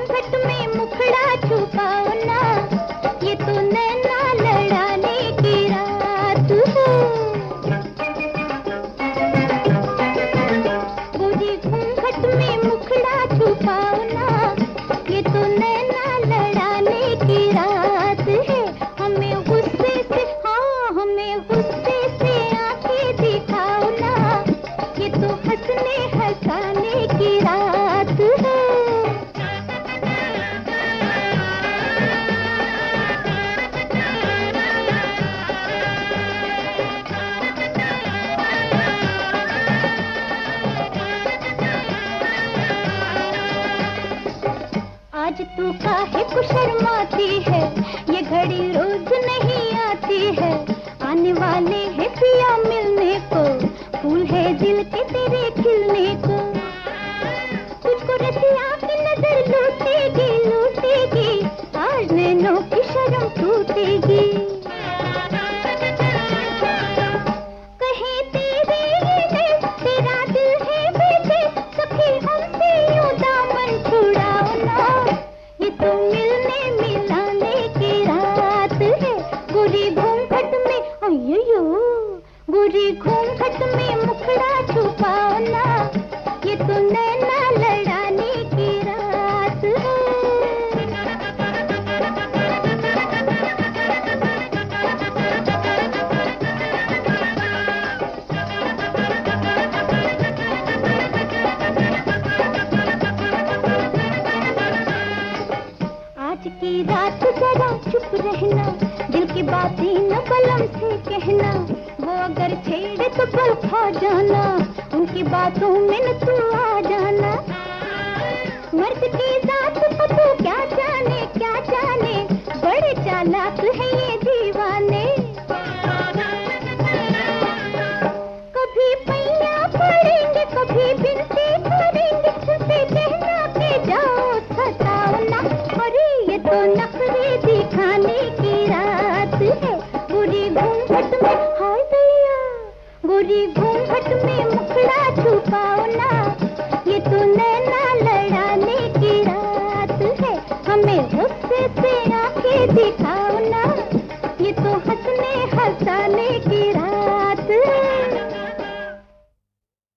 घूंघट में मुखड़ा छुपाओ ना, ये तो नैना लड़ाने की रात है। गोरी घूंघट में मुखड़ा छुपाओ ना, ये तो नैना लड़ाने की रात है। हमें गुस्से से, हाँ हमें गुस्से से आंखें दिखाओ ना, ये तो हंसने हंसाने की रात है। आज तू काहे को शर्माती है, ये घड़ी रोज नहीं आती है। आने वाले हैं पिया मिलने को, फूल है दिल के तेरे खिलने को। तुझको रसिया की नजर लूटेगी लूटेगी, आज नैनों की शर्म टूटेगी। कहीं तेरे ये दिल, तेरा दिल है बेटे, सखी हमसे यूं दामन छुड़ाओ ना, ये तो मिलने मिलाने की रात है। गोरी घूंघट में, अय्यो गोरी घूंघट में मुखड़ा छुपाओ ना, ये तो नैना लड़ाने की रात है। आज की रात जरा चुप रहना, दिल की बातें न बलम से कहना। वो अगर छेड़े तो पल खा जाना, उनकी बातों में न तू आ जाना। मर्द की जात को तू क्या जाने, बड़े चालाक है ये दीवाने। कभी पैया पड़ेंगे, कभी बिनती करेंगे, छुपे कहना के जाओ सताओ ना। अरे ये तो नखरे दिखाने की रात है। गोरी घूंघट में, हाय दैया गोरी घूंघट में मुखड़ा छुपाओ ना, ये तो नैना लड़ाने की रात है। हमें गुस्से से आंखें दिखा